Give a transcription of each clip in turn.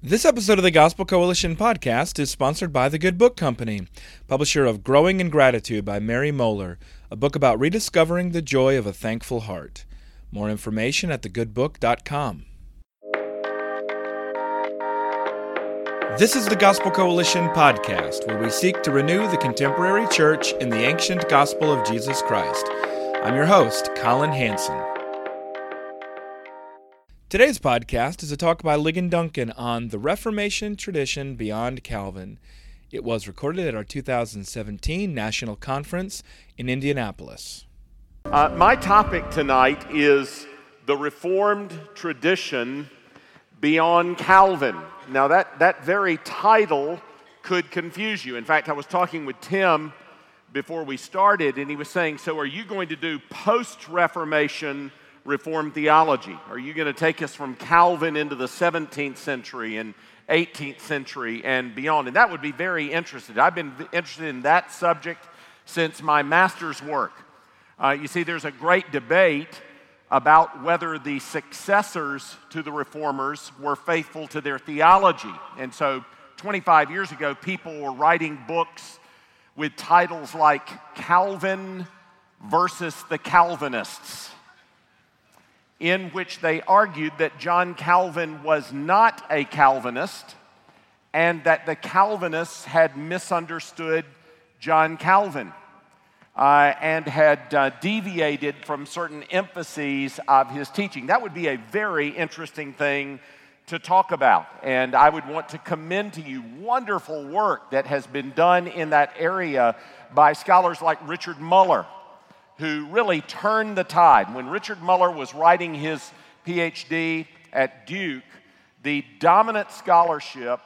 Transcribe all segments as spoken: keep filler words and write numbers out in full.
This episode of the Gospel Coalition podcast is sponsored by The Good Book Company, publisher of Growing in Gratitude by Mary Moeller, a book about rediscovering the joy of a thankful heart. More information at the good book dot com. This is the Gospel Coalition podcast, where we seek to renew the contemporary church in the ancient gospel of Jesus Christ. I'm your host, Colin Hansen. Today's podcast is a talk by Ligon Duncan on the Reformation tradition beyond Calvin. It was recorded at our two thousand seventeen National Conference in Indianapolis. Uh, my topic tonight is the Reformed tradition beyond Calvin. Now that, that very title could confuse you. In fact, I was talking with Tim before we started, and he was saying, so are you going to do post-Reformation Reformed theology? Are you going to take us from Calvin into the seventeenth century and eighteenth century and beyond? And that would be very interesting. I've been interested in that subject since my master's work. Uh, you see, there's a great debate about whether the successors to the Reformers were faithful to their theology. And so twenty-five years ago, people were writing books with titles like Calvin versus the Calvinists, in which they argued that John Calvin was not a Calvinist and that the Calvinists had misunderstood John Calvin uh, and had uh, deviated from certain emphases of his teaching. That would be a very interesting thing to talk about, and I would want to commend to you wonderful work that has been done in that area by scholars like Richard Muller, who really turned the tide. When Richard Muller was writing his P H D at Duke, the dominant scholarship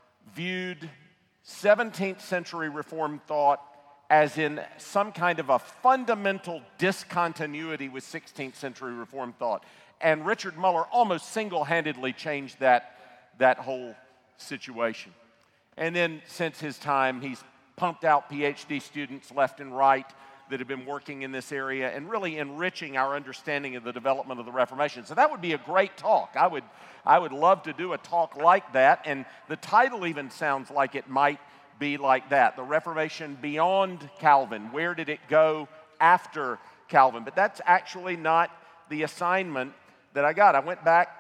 viewed seventeenth century Reformed thought as in some kind of a fundamental discontinuity with sixteenth century Reformed thought. And Richard Muller almost single-handedly changed that, that whole situation. And then since his time, he's pumped out P H D students left and right that have been working in this area and really enriching our understanding of the development of the Reformation. So that would be a great talk. I would, I would love to do a talk like that, and the title even sounds like it might be like that, The Reformation Beyond Calvin. Where did it go after Calvin? But that's actually not the assignment that I got. I went back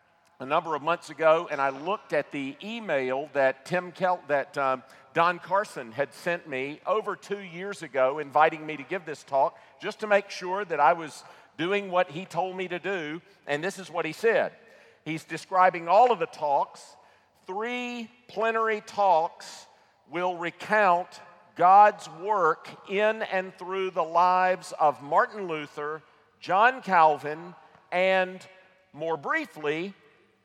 a number of months ago and I looked at the email that Tim Kel- that um, Don Carson had sent me over two years ago inviting me to give this talk just to make sure that I was doing what he told me to do. And this is what he said. He's describing all of the talks. Three plenary talks will recount God's work in and through the lives of Martin Luther, John Calvin, and more briefly,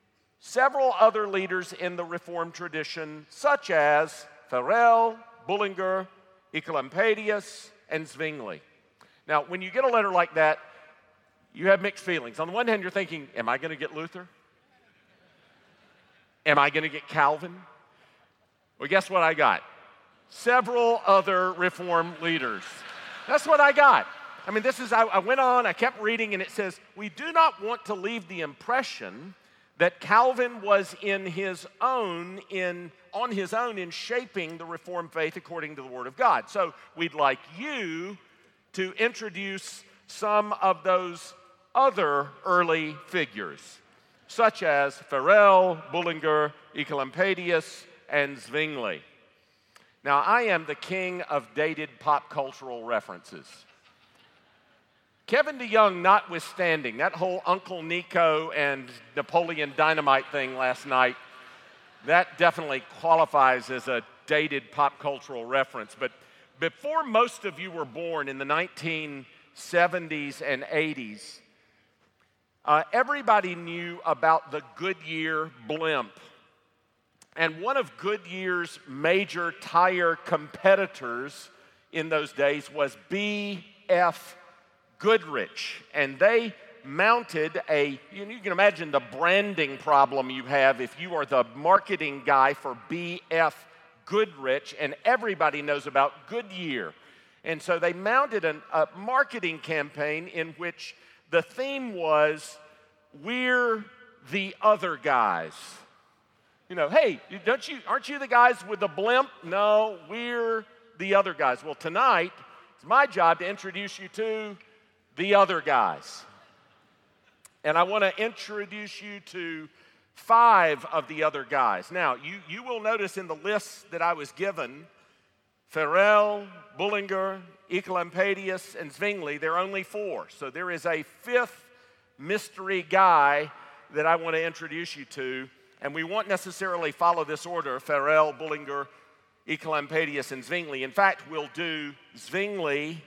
several other leaders in the Reformed tradition, such as Farel, Bullinger, Ecolampadius, and Zwingli. Now, when you get a letter like that, you have mixed feelings. On the one hand, you're thinking, am I going to get Luther? Am I going to get Calvin? Well, guess what I got? Several other Reformed leaders. That's what I got. I mean, this is, I, I went on, I kept reading, and it says, we do not want to leave the impression that Calvin was in his own, in on his own in shaping the Reformed faith according to the Word of God. So we'd like you to introduce some of those other early figures, such as Farel, Bullinger, Ecolampadius, and Zwingli. Now, I am the king of dated pop cultural references. Kevin DeYoung notwithstanding, that whole Uncle Nico and Napoleon Dynamite thing last night, that definitely qualifies as a dated pop cultural reference. But before most of you were born in the nineteen seventies and eighties, uh, everybody knew about the Goodyear blimp. And one of Goodyear's major tire competitors in those days was B F Goodrich, and they mounted a, you can imagine the branding problem you have if you are the marketing guy for B F Goodrich, and everybody knows about Goodyear. And so they mounted an, a marketing campaign in which the theme was, we're the other guys. You know, hey, don't you, aren't you the guys with the blimp? No, we're the other guys. Well, tonight, it's my job to introduce you to the other guys. And I want to introduce you to five of the other guys. Now, you, you will notice in the list that I was given, Farel, Bullinger, Ecolampadius, and Zwingli, there are only four. So there is a fifth mystery guy that I want to introduce you to, and we won't necessarily follow this order, Farel, Bullinger, Ecolampadius, and Zwingli. In fact, we'll do Zwingli,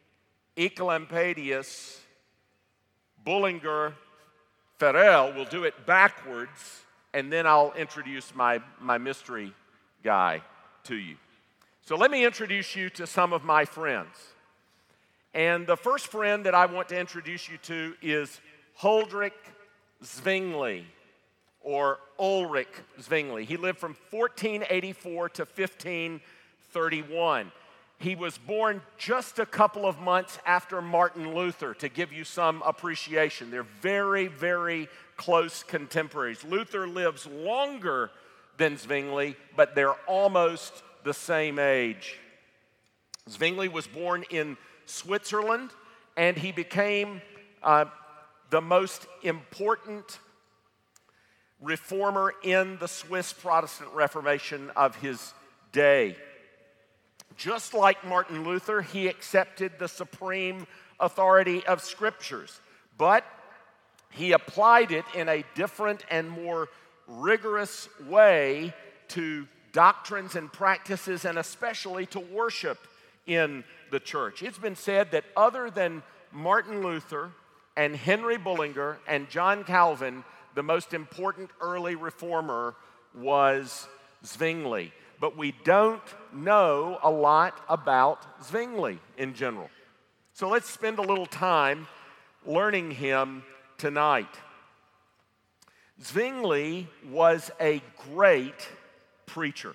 Ecolampadius, Bullinger, Farel. We'll do it backwards, and then I'll introduce my, my mystery guy to you. So let me introduce you to some of my friends. And the first friend that I want to introduce you to is Huldrych Zwingli, or Ulrich Zwingli. He lived from fourteen eighty-four to fifteen thirty-one. He was born just a couple of months after Martin Luther, to give you some appreciation. They're very, very close contemporaries. Luther lives longer than Zwingli, but they're almost the same age. Zwingli was born in Switzerland, and he became uh, the most important reformer in the Swiss Protestant Reformation of his day. Just like Martin Luther, he accepted the supreme authority of Scriptures, but he applied it in a different and more rigorous way to doctrines and practices, and especially to worship in the church. It's been said that other than Martin Luther and Henry Bullinger and John Calvin, the most important early reformer was Zwingli. But we don't know a lot about Zwingli in general. So let's spend a little time learning him tonight. Zwingli was a great preacher.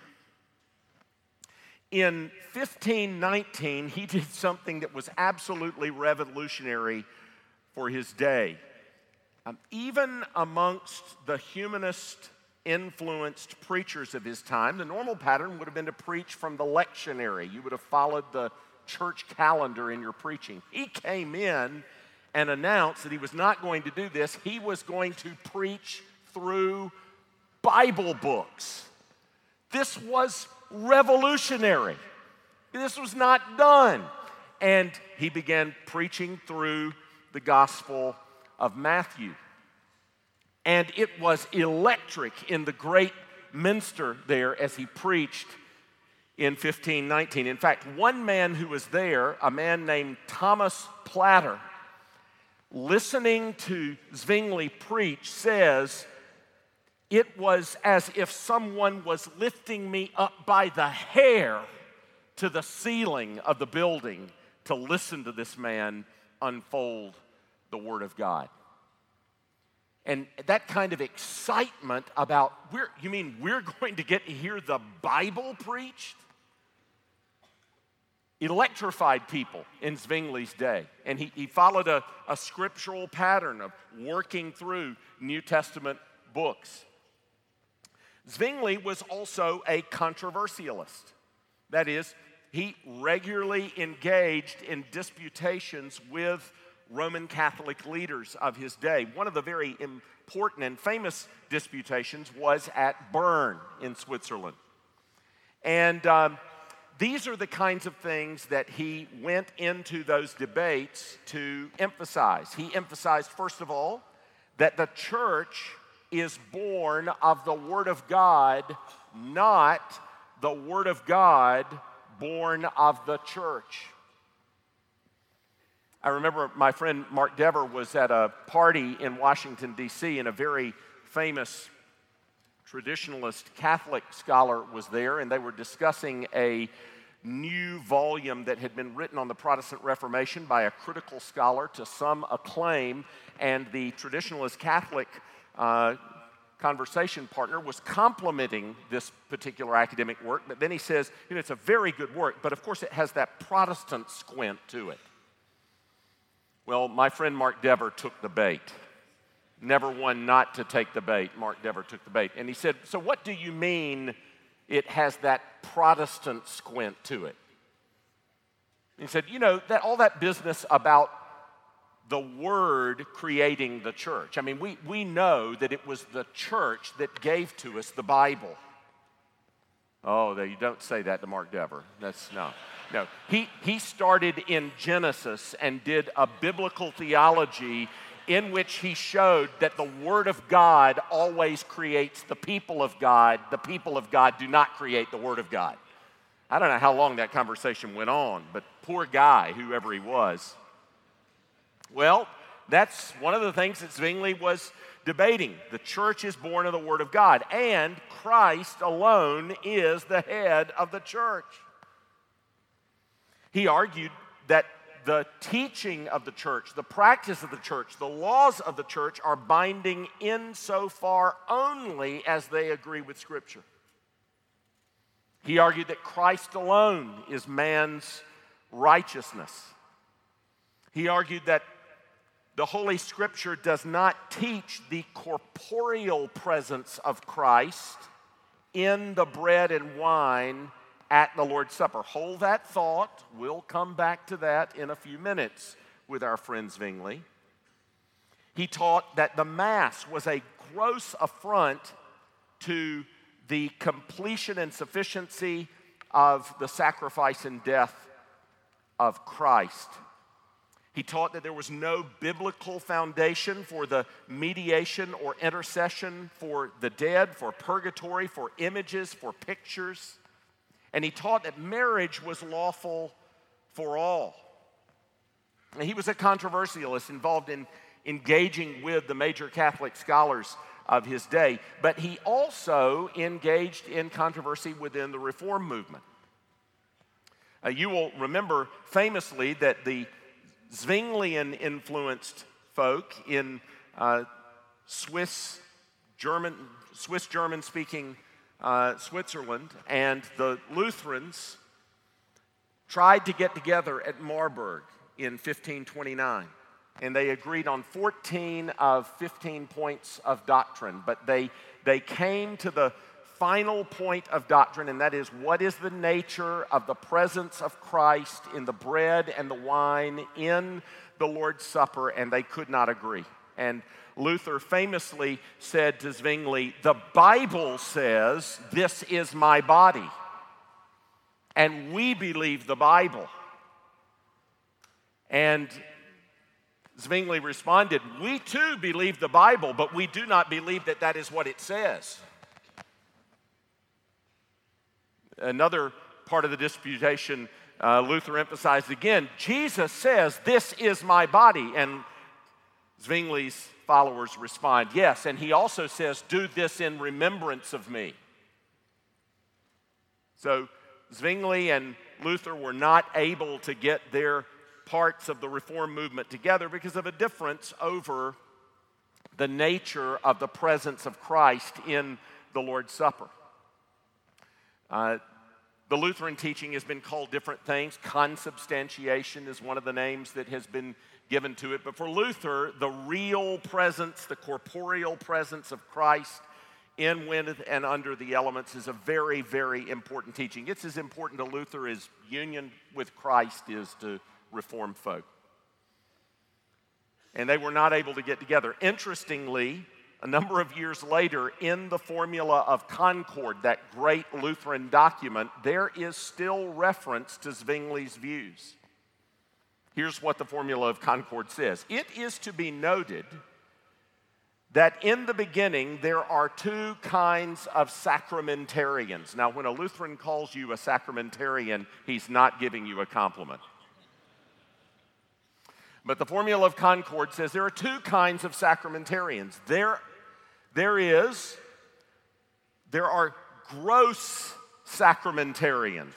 In fifteen nineteen, he did something that was absolutely revolutionary for his day. Um, even amongst the humanist-influenced preachers of his time, the normal pattern would have been to preach from the lectionary. You would have followed the church calendar in your preaching. He came in and announced that he was not going to do this. He was going to preach through Bible books. This was revolutionary. This was not done. And he began preaching through the Gospel of Matthew. And it was electric in the great minster there as he preached in fifteen nineteen. In fact, one man who was there, a man named Thomas Platter, listening to Zwingli preach, says, "It was as if someone was lifting me up by the hair to the ceiling of the building to listen to this man unfold the Word of God." And that kind of excitement about, we're, you mean we're going to get to hear the Bible preached? Electrified people in Zwingli's day. And he, he followed a, a scriptural pattern of working through New Testament books. Zwingli was also a controversialist. That is, he regularly engaged in disputations with Roman Catholic leaders of his day. One of the very important and famous disputations was at Bern in Switzerland. And um, these are the kinds of things that he went into those debates to emphasize. He emphasized, first of all, that the church is born of the Word of God, not the Word of God born of the church. I remember my friend Mark Dever was at a party in Washington, D C, and a very famous traditionalist Catholic scholar was there, and they were discussing a new volume that had been written on the Protestant Reformation by a critical scholar to some acclaim, and the traditionalist Catholic uh, conversation partner was complimenting this particular academic work, but then he says, you know, it's a very good work, but of course it has that Protestant squint to it. Well, my friend Mark Dever took the bait. never one not to take the bait. Mark Dever took the bait. And he said, so what do you mean it has that Protestant squint to it? He said, you know, that all that business about the Word creating the church. I mean, we, we know that it was the church that gave to us the Bible. Oh, you don't say that to Mark Dever. That's, no. No. He, he started in Genesis and did a biblical theology in which he showed that the Word of God always creates the people of God. The people of God do not create the Word of God. I don't know how long that conversation went on, but poor guy, whoever he was. Well, that's one of the things that Zwingli was debating. The church is born of the Word of God, and Christ alone is the head of the church. He argued that the teaching of the church, the practice of the church, the laws of the church are binding insofar only as they agree with Scripture. He argued that Christ alone is man's righteousness. He argued that the Holy Scripture does not teach the corporeal presence of Christ in the bread and wine at the Lord's Supper. Hold that thought. We'll come back to that in a few minutes with our friend Zwingli. He taught that the Mass was a gross affront to the completion and sufficiency of the sacrifice and death of Christ. He taught that there was no biblical foundation for the mediation or intercession for the dead, for purgatory, for images, for pictures. And he taught that marriage was lawful for all. And he was a controversialist involved in engaging with the major Catholic scholars of his day, but he also engaged in controversy within the Reform movement. Uh, you will remember famously that the Zwinglian-influenced folk in uh, Swiss, German, Swiss German-speaking uh, Switzerland and the Lutherans tried to get together at Marburg in fifteen twenty-nine. And they agreed on fourteen of fifteen points of doctrine. But they, they came to the final point of doctrine, and that is, what is the nature of the presence of Christ in the bread and the wine in the Lord's Supper? And they could not agree. And Luther famously said to Zwingli, the Bible says, this is my body. And we believe the Bible. And Zwingli responded, we too believe the Bible, but we do not believe that that is what it says. Another part of the disputation, uh, Luther emphasized again, Jesus says, this is my body. And Zwingli's followers respond, yes. And he also says, do this in remembrance of me. So Zwingli and Luther were not able to get their parts of the Reform movement together because of a difference over the nature of the presence of Christ in the Lord's Supper. Uh, the Lutheran teaching has been called different things. Consubstantiation is one of the names that has been given to it. But for Luther, the real presence, the corporeal presence of Christ in, with, and under the elements is a very, very important teaching. It's as important to Luther as union with Christ is to Reformed folk. And they were not able to get together. Interestingly, a number of years later, in the Formula of Concord, that great Lutheran document, there is still reference to Zwingli's views. Here's what the Formula of Concord says. It is to be noted that in the beginning there are two kinds of sacramentarians. Now, when a Lutheran calls you a sacramentarian, he's not giving you a compliment. But the Formula of Concord says there are two kinds of sacramentarians. There, there is, there are gross sacramentarians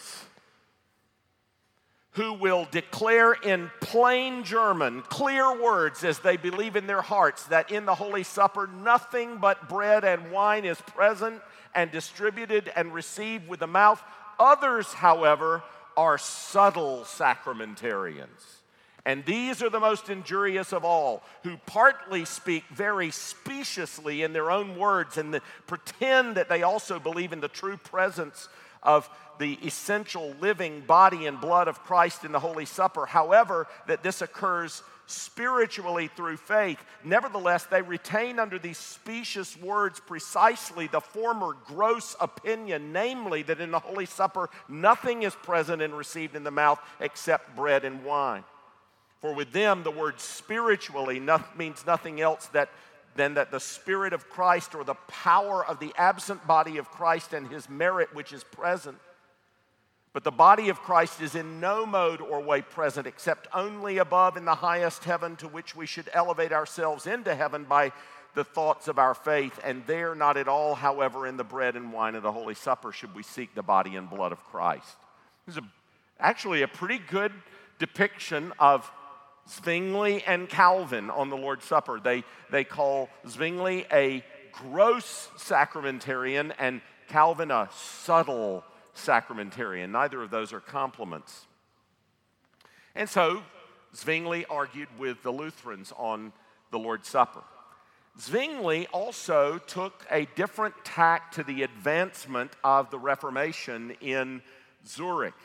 who will declare in plain German, clear words as they believe in their hearts that in the Holy Supper nothing but bread and wine is present and distributed and received with the mouth. Others, however, are subtle sacramentarians. And these are the most injurious of all, who partly speak very speciously in their own words and the, pretend that they also believe in the true presence of the essential living body and blood of Christ in the Holy Supper. However, that this occurs spiritually through faith. Nevertheless, they retain under these specious words precisely the former gross opinion, namely that in the Holy Supper nothing is present and received in the mouth except bread and wine. For with them, the word spiritually not, means nothing else that, than that the Spirit of Christ, or the power of the absent body of Christ and his merit which is present. But the body of Christ is in no mode or way present, except only above in the highest heaven, to which we should elevate ourselves into heaven by the thoughts of our faith. And there not at all, however, in the bread and wine of the Holy Supper should we seek the body and blood of Christ. This is a, actually a pretty good depiction of Zwingli and Calvin on the Lord's Supper. They, they call Zwingli a gross sacramentarian and Calvin a subtle sacramentarian. Neither of those are compliments. And so Zwingli argued with the Lutherans on the Lord's Supper. Zwingli also took a different tack to the advancement of the Reformation in Zurich.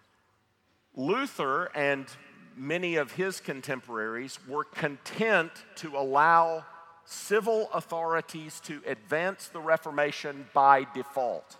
Luther and many of his contemporaries were content to allow civil authorities to advance the Reformation by default.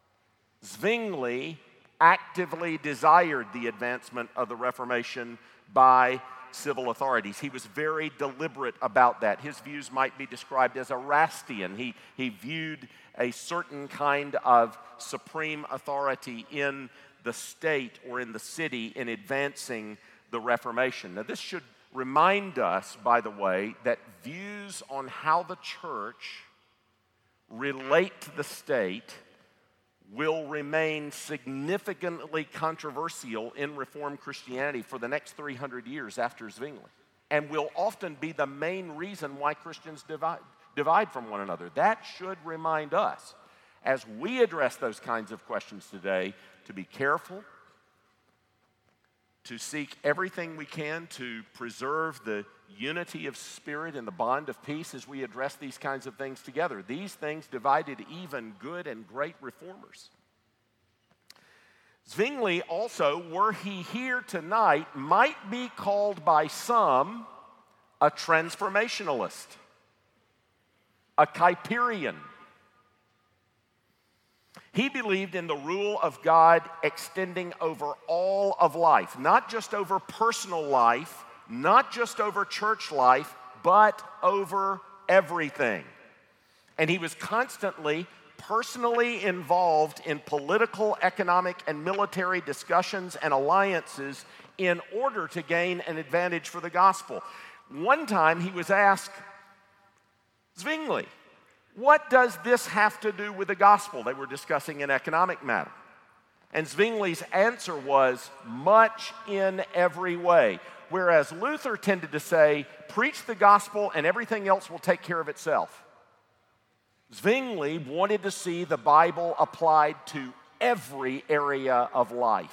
Zwingli actively desired the advancement of the Reformation by civil authorities. He was very deliberate about that. His views might be described as Erastian. He, he viewed a certain kind of supreme authority in the state or in the city in advancing the Reformation. Now, this should remind us, by the way, that views on how the church relate to the state will remain significantly controversial in Reformed Christianity for the next three hundred years after Zwingli, and will often be the main reason why Christians divide, divide from one another. That should remind us, as we address those kinds of questions today, to be careful, to seek everything we can to preserve the unity of spirit and the bond of peace as we address these kinds of things together. These things divided even good and great reformers. Zwingli also, were he here tonight, might be called by some a transformationalist, a Kuyperian. He believed in the rule of God extending over all of life, not just over personal life, not just over church life, but over everything. And he was constantly personally involved in political, economic, and military discussions and alliances in order to gain an advantage for the gospel. One time he was asked, Zwingli, what does this have to do with the gospel? They were discussing an economic matter. And Zwingli's answer was, much in every way. Whereas Luther tended to say, preach the gospel and everything else will take care of itself. Zwingli wanted to see the Bible applied to every area of life.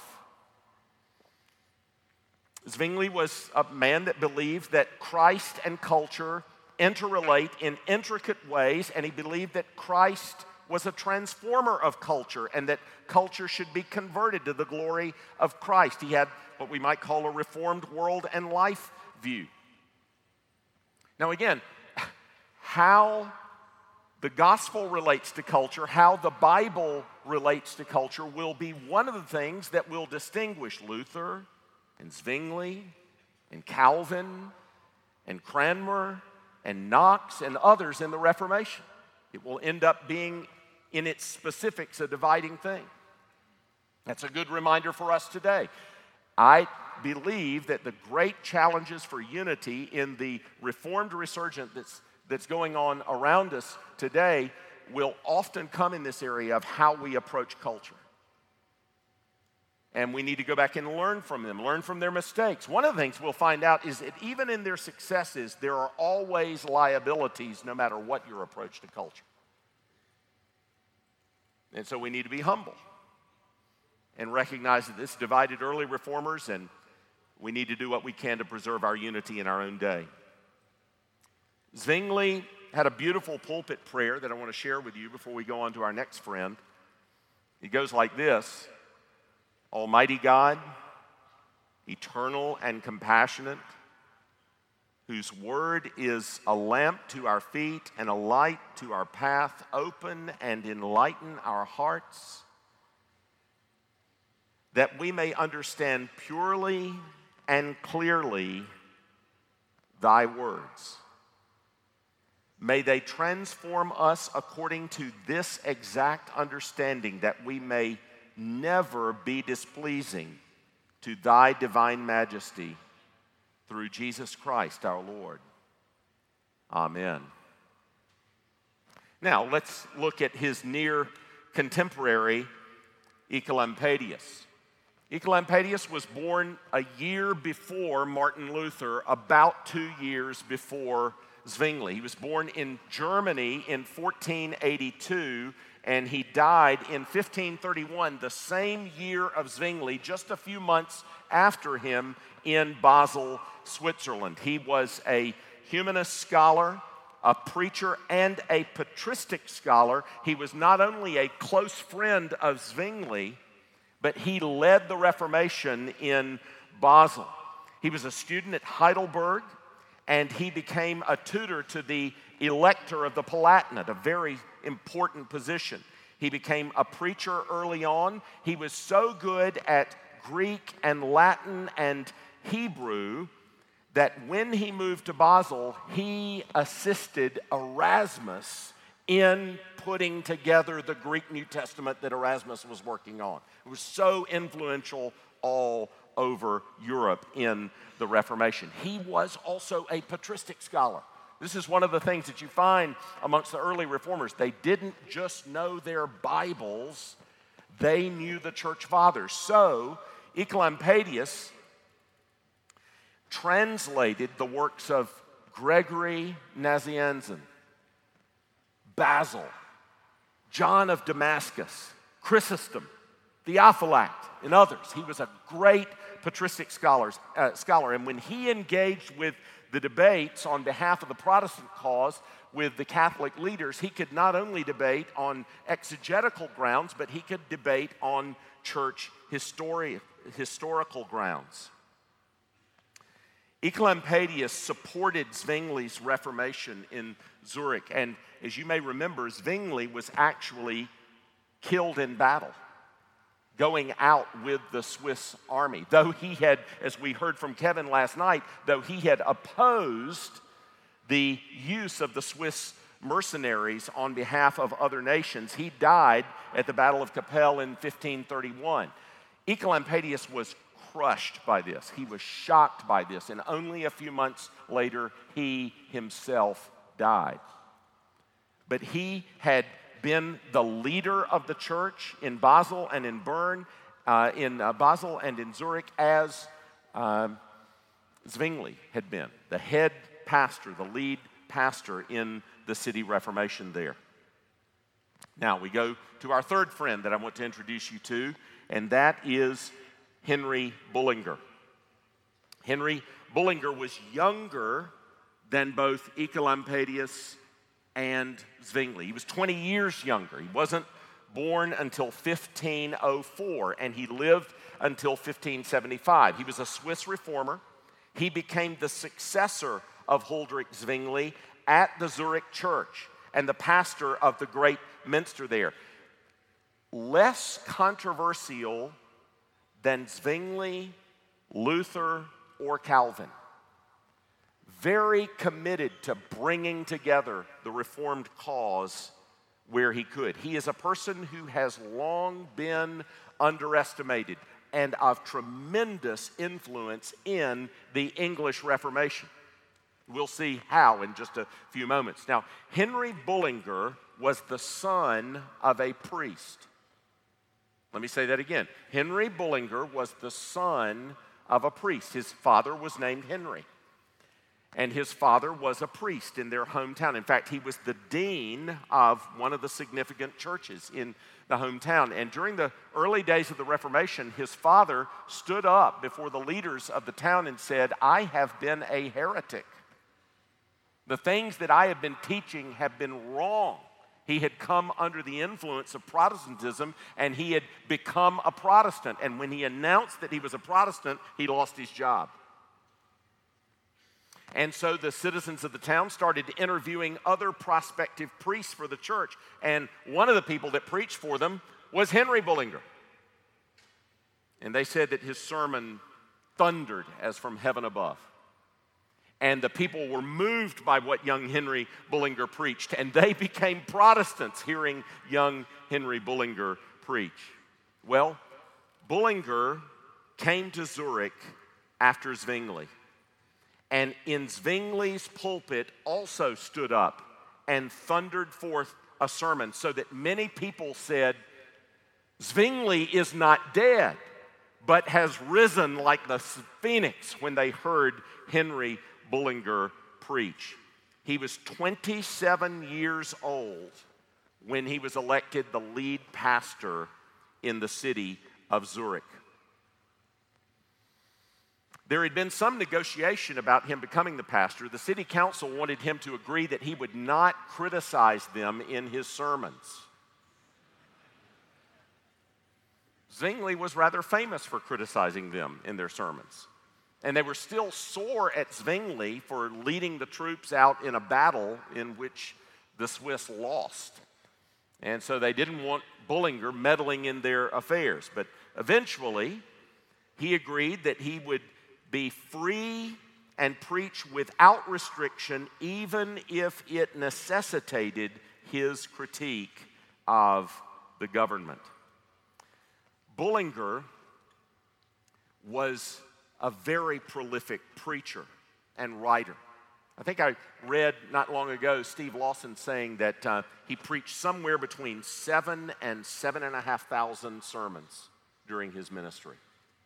Zwingli was a man that believed that Christ and culture interrelate in intricate ways, and he believed that Christ was a transformer of culture and that culture should be converted to the glory of Christ. He had what we might call a reformed world and life view. Now again, how the gospel relates to culture, how the Bible relates to culture will be one of the things that will distinguish Luther and Zwingli and Calvin and Cranmer and Knox and others in the Reformation. It will end up being, in its specifics, a dividing thing. That's a good reminder for us today. I believe that the great challenges for unity in the Reformed resurgence that's, that's going on around us today will often come in this area of how we approach culture. And we need to go back and learn from them, learn from their mistakes. One of the things we'll find out is that even in their successes, there are always liabilities no matter what your approach to culture. And so we need to be humble and recognize that this divided early reformers and We need to do what we can to preserve our unity in our own day. Zwingli had a beautiful pulpit prayer that I want to share with you before we go on to our next friend. It goes like this: Almighty God, eternal and compassionate, whose word is a lamp to our feet and a light to our path, open and enlighten our hearts, that we may understand purely and clearly thy words. May they transform us according to this exact understanding, that we may never be displeasing to thy divine majesty, through Jesus Christ our Lord. Amen. Now, let's look at his near contemporary, Ecolampadius. Ecolampadius was born a year before Martin Luther, about two years before Zwingli. He was born in Germany in fourteen eighty-two, and he died in fifteen thirty-one, the same year of Zwingli, just a few months after him, in Basel, Switzerland. He was a humanist scholar, a preacher, and a patristic scholar. He was not only a close friend of Zwingli, but he led the Reformation in Basel. He was a student at Heidelberg, and he became a tutor to the Elector of the Palatinate, a very important position. He became a preacher early on. He was so good at Greek and Latin and Hebrew that when he moved to Basel, he assisted Erasmus in putting together the Greek New Testament that Erasmus was working on. It was so influential all over Europe in the Reformation. He was also a patristic scholar. This is one of the things that you find amongst the early reformers. They didn't just know their Bibles, they knew the church fathers. So, Ecolampadius translated the works of Gregory Nazianzen, Basil, John of Damascus, Chrysostom, Theophylact, and others. He was a great patristic scholars, uh, scholar, and when he engaged with the debates on behalf of the Protestant cause with the Catholic leaders, he could not only debate on exegetical grounds, but he could debate on church histori- historical grounds. Ecolampadius supported Zwingli's Reformation in Zurich, and as you may remember, Zwingli was actually killed in battle, going out with the Swiss army. Though he had, as we heard from Kevin last night, though he had opposed the use of the Swiss mercenaries on behalf of other nations, he died at the Battle of Kappel in fifteen thirty-one. Ecolampadius was crushed by this. He was shocked by this, and only a few months later, he himself died. But he had been the leader of the church in Basel and in Bern, uh, in uh, Basel and in Zurich, as uh, Zwingli had been, the head pastor, the lead pastor in the city Reformation there. Now we go to our third friend that I want to introduce you to, and that is Henry Bullinger. Henry Bullinger was younger than both Ecolampadius and Zwingli. He was twenty years younger. He wasn't born until fifteen oh four, and he lived until fifteen seventy-five. He was a Swiss reformer. He became the successor of Huldrych Zwingli at the Zurich church and the pastor of the great minster there. Less controversial than Zwingli, Luther, or Calvin. Very committed to bringing together the Reformed cause where he could. He is a person who has long been underestimated and of tremendous influence in the English Reformation. We'll see how in just a few moments. Now, Henry Bullinger was the son of a priest. Let me say that again. Henry Bullinger was the son of a priest. His father was named Henry, and his father was a priest in their hometown. In fact, he was the dean of one of the significant churches in the hometown. And during the early days of the Reformation, his father stood up before the leaders of the town and said, "I have been a heretic. The things that I have been teaching have been wrong." He had come under the influence of Protestantism, and he had become a Protestant. And when he announced that he was a Protestant, he lost his job. And so the citizens of the town started interviewing other prospective priests for the church. And one of the people that preached for them was Henry Bullinger. And they said that his sermon thundered as from heaven above. And the people were moved by what young Henry Bullinger preached, and they became Protestants hearing young Henry Bullinger preach. Well, Bullinger came to Zurich after Zwingli, and in Zwingli's pulpit also stood up and thundered forth a sermon, so that many people said, Zwingli is not dead, but has risen like the phoenix when they heard Henry Bullinger preach. He was twenty-seven years old when he was elected the lead pastor in the city of Zurich. There had been some negotiation about him becoming the pastor. The city council wanted him to agree that he would not criticize them in his sermons. Zwingli was rather famous for criticizing them in their sermons. And they were still sore at Zwingli for leading the troops out in a battle in which the Swiss lost. And so they didn't want Bullinger meddling in their affairs. But eventually, he agreed that he would be free and preach without restriction, even if it necessitated his critique of the government. Bullinger was a very prolific preacher and writer. I think I read not long ago Steve Lawson saying that uh, he preached somewhere between seven and seven and a half thousand sermons during his ministry.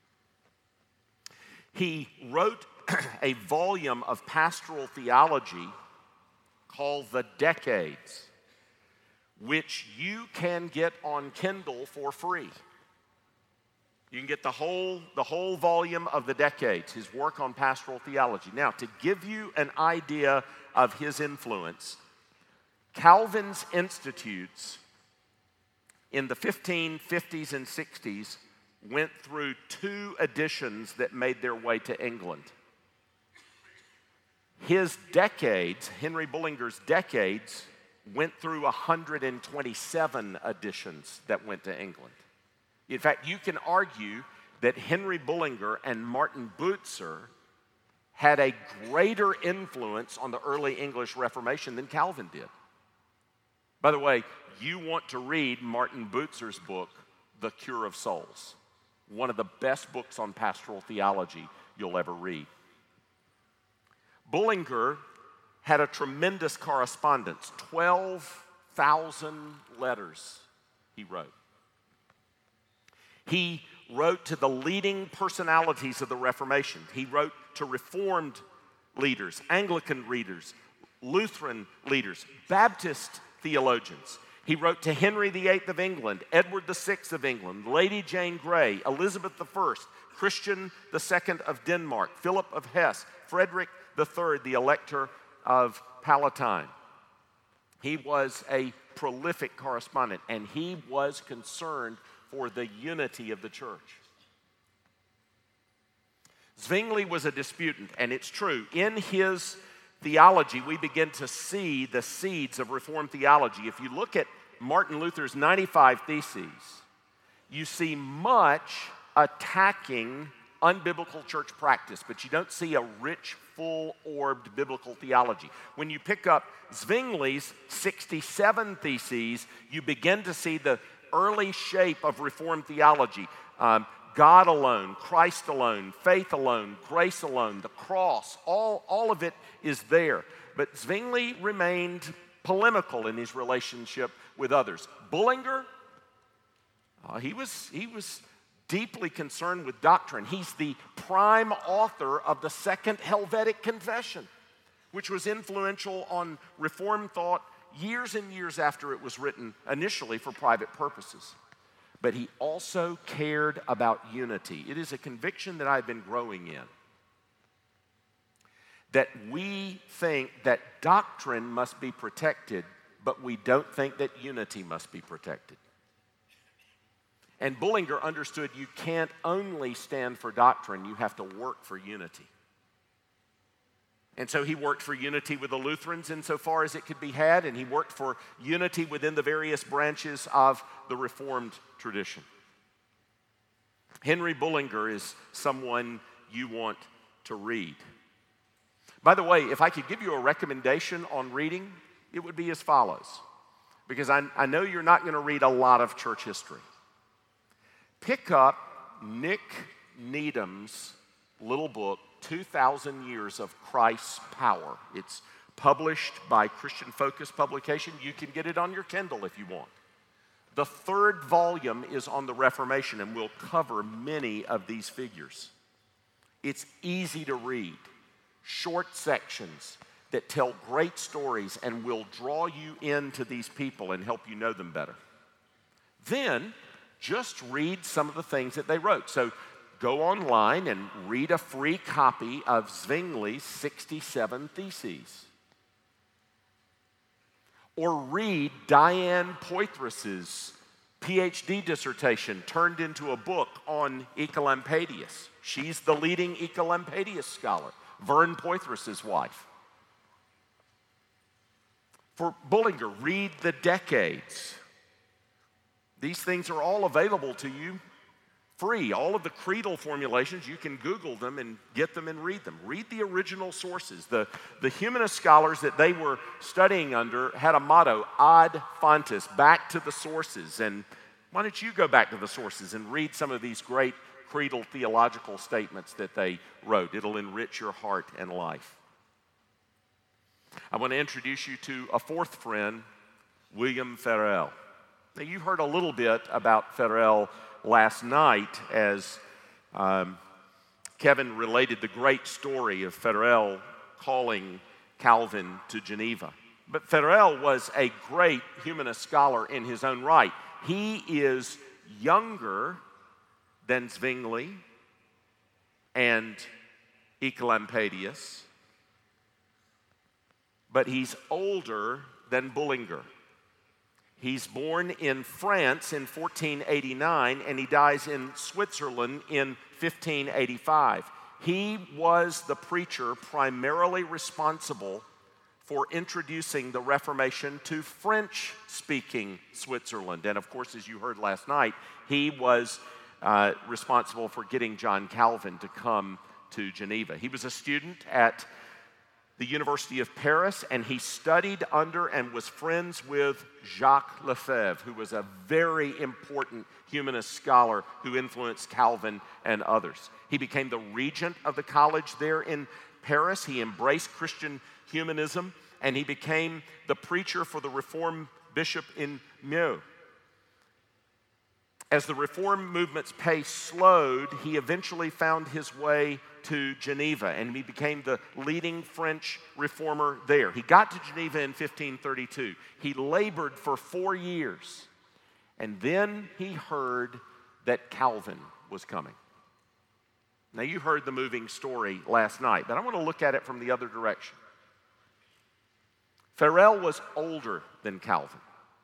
He wrote a volume of pastoral theology called The Decades, which you can get on Kindle for free. You can get the whole, the whole volume of The Decades, his work on pastoral theology. Now, to give you an idea of his influence, Calvin's Institutes in the fifteen fifties and sixties went through two editions that made their way to England. His Decades, Henry Bullinger's Decades, went through one hundred twenty-seven editions that went to England. In fact, you can argue that Henry Bullinger and Martin Bucer had a greater influence on the early English Reformation than Calvin did. By the way, you want to read Martin Bucer's book, The Cure of Souls, one of the best books on pastoral theology you'll ever read. Bullinger had a tremendous correspondence, twelve thousand letters he wrote. He wrote to the leading personalities of the Reformation. He wrote to Reformed leaders, Anglican leaders, Lutheran leaders, Baptist theologians. He wrote to Henry the Eighth of England, Edward the Sixth of England, Lady Jane Grey, Elizabeth the First, Christian the Second of Denmark, Philip of Hesse, Frederick the Third, the Elector of Palatine. He was a prolific correspondent, and he was concerned for the unity of the church. Zwingli was a disputant, and it's true. In his theology, we begin to see the seeds of Reformed theology. If you look at Martin Luther's ninety-five Theses, you see much attacking unbiblical church practice, but you don't see a rich, full-orbed biblical theology. When you pick up Zwingli's sixty-seven Theses, you begin to see the early shape of Reformed theology. Um, God alone, Christ alone, faith alone, grace alone, the cross, all, all of it is there. But Zwingli remained polemical in his relationship with others. Bullinger, uh, he was, he was deeply concerned with doctrine. He's the prime author of the Second Helvetic Confession, which was influential on Reformed thought years and years after it was written initially for private purposes. But he also cared about unity. It is a conviction that I've been growing in, that we think that doctrine must be protected, but we don't think that unity must be protected. And Bullinger understood you can't only stand for doctrine, you have to work for unity. And so he worked for unity with the Lutherans insofar as it could be had, and he worked for unity within the various branches of the Reformed tradition. Henry Bullinger is someone you want to read. By the way, if I could give you a recommendation on reading, it would be as follows, because I, I know you're not going to read a lot of church history. Pick up Nick Needham's little book, two thousand Years of Christ's Power. It's published by Christian Focus Publication. You can get it on your Kindle if you want. The third volume is on the Reformation and will cover many of these figures. It's easy to read, short sections that tell great stories and will draw you into these people and help you know them better. Then, just read some of the things that they wrote. So, go online and read a free copy of Zwingli's sixty-seven Theses. Or read Diane Poitras's P H D dissertation turned into a book on Ecolampadius. She's the leading Ecolampadius scholar, Vern Poitras's wife. For Bullinger, read the Decades. These things are all available to you free. All of the creedal formulations, you can Google them and get them and read them. Read the original sources. The, the humanist scholars that they were studying under had a motto, ad fontes, back to the sources. And why don't you go back to the sources and read some of these great creedal theological statements that they wrote. It'll enrich your heart and life. I want to introduce you to a fourth friend, William Farel. Now, you heard a little bit about Farel last night as um, Kevin related the great story of Farel calling Calvin to Geneva. But Farel was a great humanist scholar in his own right. He is younger than Zwingli and Ecolampadius, but he's older than Bullinger. He's born in France in fourteen eighty-nine, and he dies in Switzerland in fifteen eighty-five. He was the preacher primarily responsible for introducing the Reformation to French-speaking Switzerland. And of course, as you heard last night, he was uh, responsible for getting John Calvin to come to Geneva. He was a student at the University of Paris, and he studied under and was friends with Jacques Lefebvre, who was a very important humanist scholar who influenced Calvin and others. He became the regent of the college there in Paris. He embraced Christian humanism, and he became the preacher for the Reformed bishop in Meaux. As the Reform movement's pace slowed, he eventually found his way to Geneva, and he became the leading French reformer there. He got to Geneva in fifteen thirty-two. He labored for four years, and then he heard that Calvin was coming. Now, you heard the moving story last night, but I want to look at it from the other direction. Farel was older than Calvin.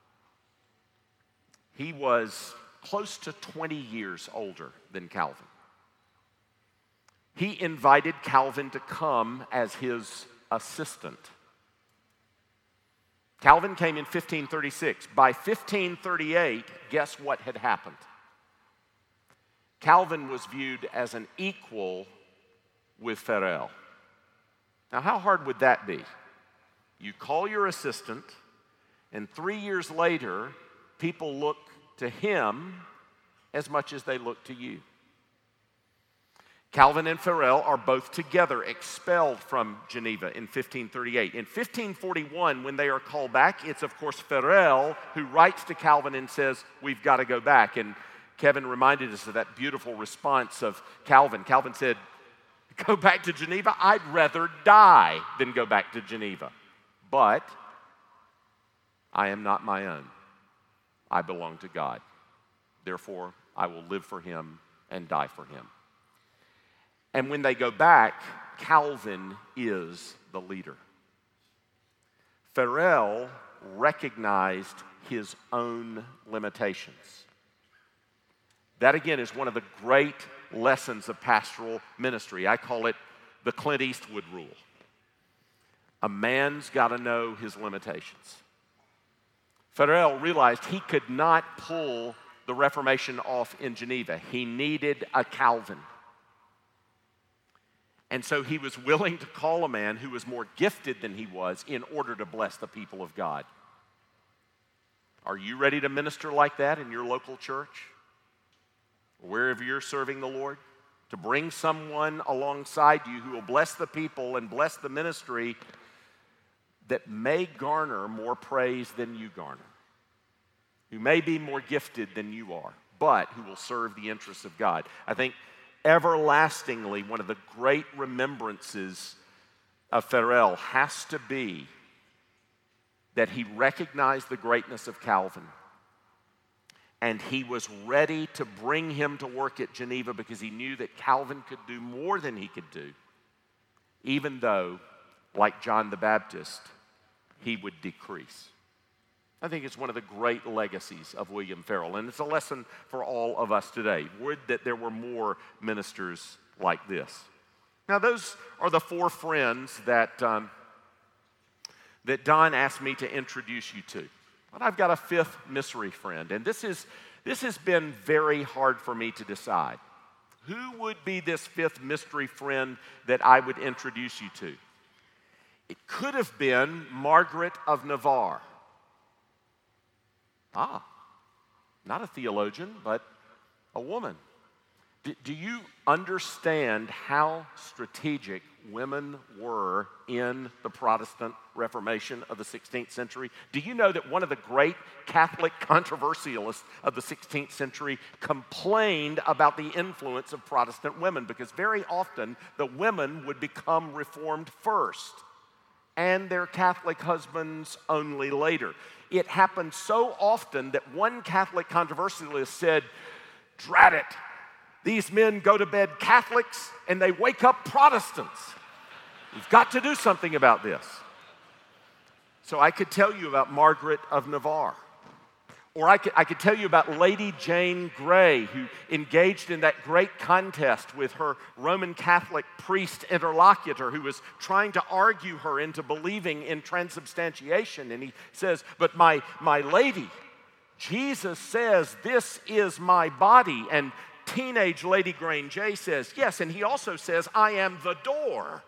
He was close to twenty years older than Calvin. He invited Calvin to come as his assistant. Calvin came in fifteen thirty-six. By fifteen thirty-eight, guess what had happened? Calvin was viewed as an equal with Farel. Now, how hard would that be? You call your assistant, and three years later, people look to him as much as they look to you. Calvin and Farel are both together expelled from Geneva in fifteen thirty-eight. In fifteen forty-one, when they are called back, it's of course Farel who writes to Calvin and says, we've got to go back. And Kevin reminded us of that beautiful response of Calvin. Calvin said, go back to Geneva? I'd rather die than go back to Geneva. But I am not my own. I belong to God. Therefore, I will live for him and die for him. And when they go back, Calvin is the leader. Farel recognized his own limitations. That again is one of the great lessons of pastoral ministry. I call it the Clint Eastwood rule. A man's got to know his limitations. Farel realized he could not pull the Reformation off in Geneva. He needed a Calvin. And so he was willing to call a man who was more gifted than he was in order to bless the people of God. Are you ready to minister like that in your local church? Wherever you're serving the Lord? To bring someone alongside you who will bless the people and bless the ministry that may garner more praise than you garner. Who may be more gifted than you are, but who will serve the interests of God. I think everlastingly, one of the great remembrances of Farel has to be that he recognized the greatness of Calvin, and he was ready to bring him to work at Geneva because he knew that Calvin could do more than he could do, even though, like John the Baptist, he would decrease. I think it's one of the great legacies of William Farel, and it's a lesson for all of us today. Would that there were more ministers like this. Now, those are the four friends that, um, that Don asked me to introduce you to. But I've got a fifth mystery friend, and this, is, this has been very hard for me to decide. Who would be this fifth mystery friend that I would introduce you to? It could have been Margaret of Navarre. Ah, not a theologian, but a woman. Do, do you understand how strategic women were in the Protestant Reformation of the sixteenth century? Do you know that one of the great Catholic controversialists of the sixteenth century complained about the influence of Protestant women because very often the women would become Reformed first and their Catholic husbands only later. It happened so often that one Catholic controversialist said, "Drat it, these men go to bed Catholics and they wake up Protestants. We've got to do something about this." So I could tell you about Margaret of Navarre. Or I could, I could tell you about Lady Jane Grey, who engaged in that great contest with her Roman Catholic priest interlocutor who was trying to argue her into believing in transubstantiation. And he says, "But my, my lady, Jesus says, 'This is my body.'" And teenage Lady Grain Jay says, "Yes, and he also says, 'I am the door.'"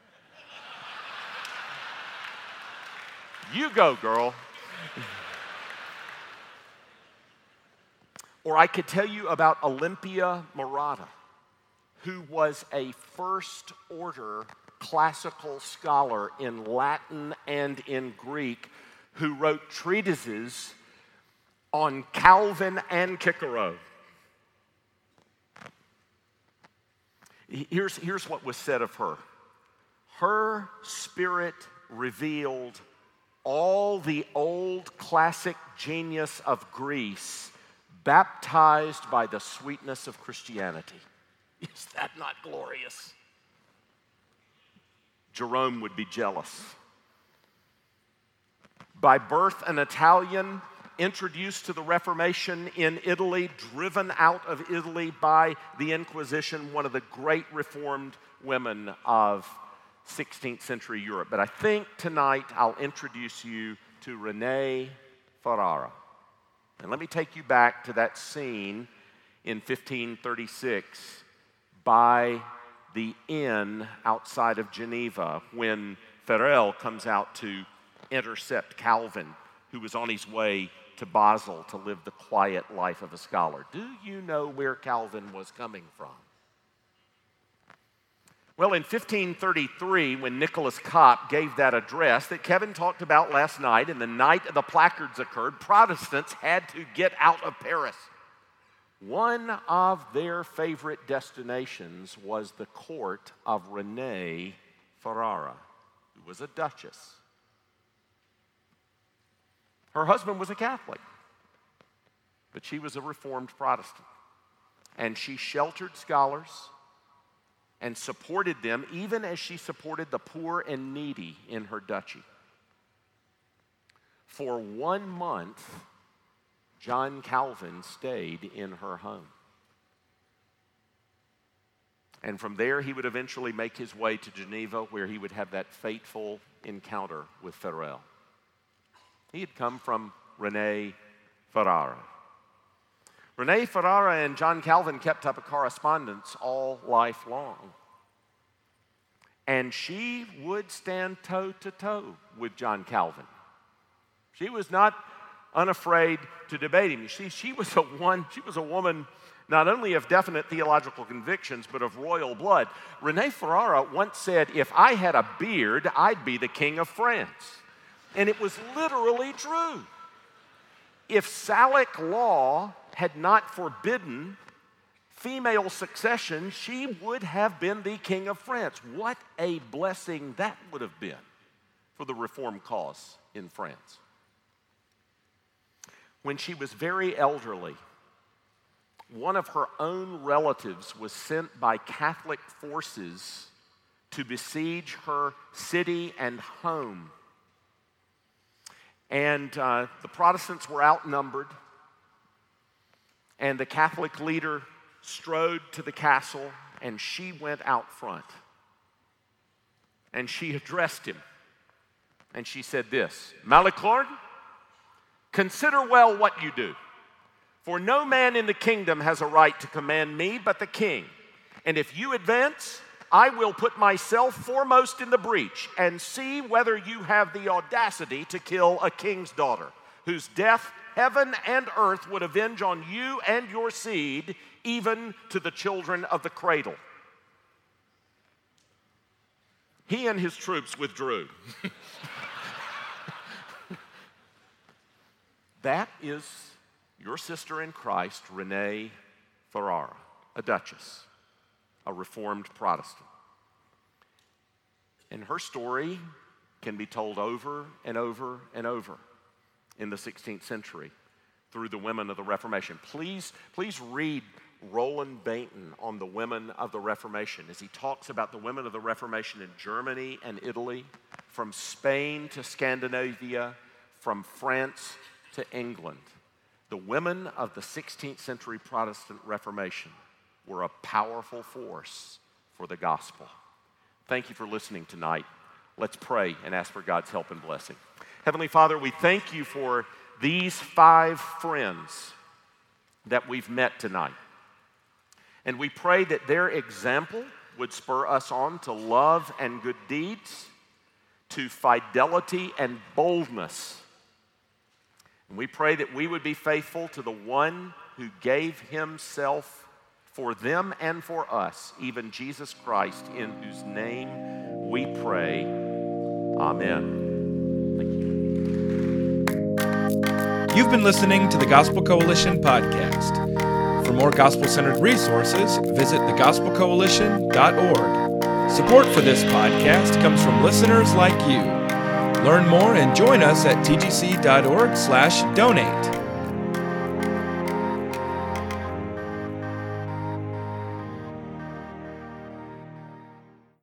You go, girl. Or I could tell you about Olympia Murata, who was a first-order classical scholar in Latin and in Greek, who wrote treatises on Calvin and Cicero. Here's, here's what was said of her. Her spirit revealed all the old classic genius of Greece baptized by the sweetness of Christianity. Is that not glorious? Jerome would be jealous. By birth an Italian, introduced to the Reformation in Italy, driven out of Italy by the Inquisition, one of the great Reformed women of sixteenth century Europe. But I think tonight I'll introduce you to Renee Ferrara. And let me take you back to that scene in fifteen thirty-six by the inn outside of Geneva when Farel comes out to intercept Calvin, who was on his way to Basel to live the quiet life of a scholar. Do you know where Calvin was coming from? Well, in fifteen thirty-three, when Nicholas Kopp gave that address that Kevin talked about last night, and the night the placards occurred, Protestants had to get out of Paris. One of their favorite destinations was the court of Renee Ferrara, who was a duchess. Her husband was a Catholic, but she was a Reformed Protestant. And she sheltered scholars and supported them, even as she supported the poor and needy in her duchy. For one month, John Calvin stayed in her home. And from there, he would eventually make his way to Geneva, where he would have that fateful encounter with Farel. He had come from René Ferrara. René Ferrara and John Calvin kept up a correspondence all life long. And she would stand toe-to-toe with John Calvin. She was not unafraid to debate him. You see, she was a one, she was a woman not only of definite theological convictions, but of royal blood. René Ferrara once said, "If I had a beard, I'd be the king of France." And it was literally true. If Salic law had not forbidden female succession, she would have been the king of France. What a blessing that would have been for the reform cause in France. When she was very elderly, one of her own relatives was sent by Catholic forces to besiege her city and home. And uh, the Protestants were outnumbered, and the Catholic leader strode to the castle, and she went out front. And she addressed him, and she said this, "Malicorne, consider well what you do. For no man in the kingdom has a right to command me but the king. And if you advance, I will put myself foremost in the breach and see whether you have the audacity to kill a king's daughter, whose death heaven and earth would avenge on you and your seed, even to the children of the cradle." He and his troops withdrew. That is your sister in Christ, René Ferrara, a duchess, a Reformed Protestant. And her story can be told over and over and over in the sixteenth century through the women of the Reformation. Please, please read Roland Bainton on the women of the Reformation as he talks about the women of the Reformation in Germany and Italy, from Spain to Scandinavia, from France to England. The women of the sixteenth century Protestant Reformation were a powerful force for the gospel. Thank you for listening tonight. Let's pray and ask for God's help and blessing. Heavenly Father, we thank you for these five friends that we've met tonight. And we pray that their example would spur us on to love and good deeds, to fidelity and boldness. And we pray that we would be faithful to the one who gave himself for them and for us, even Jesus Christ, in whose name we pray. Amen. Thank you. You've been listening to the Gospel Coalition podcast. For more gospel-centered resources, visit the gospel coalition dot org. Support for this podcast comes from listeners like you. Learn more and join us at t g c dot org slash donate.